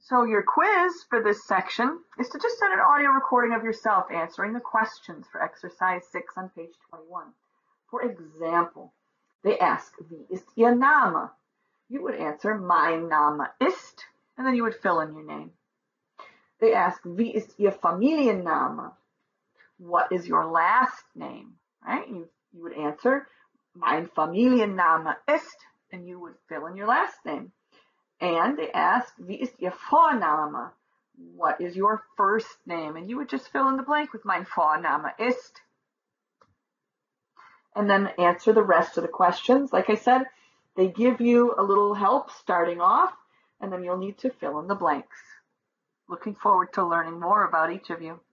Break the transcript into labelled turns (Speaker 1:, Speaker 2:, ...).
Speaker 1: So your quiz for this section is to just send an audio recording of yourself answering the questions for exercise 6 on page 21. For example, they ask, wie ist Ihr Name? You would answer, mein Name ist, and then you would fill in your name. They ask, wie ist Ihr Familienname? What is your last name? Right? You would answer, mein Familienname ist, and you would fill in your last name. And they ask, wie ist Ihr Vorname? What is your first name? And you would just fill in the blank with mein Vorname ist. And then answer the rest of the questions. Like I said, they give you a little help starting off, and then you'll need to fill in the blanks. Looking forward to learning more about each of you.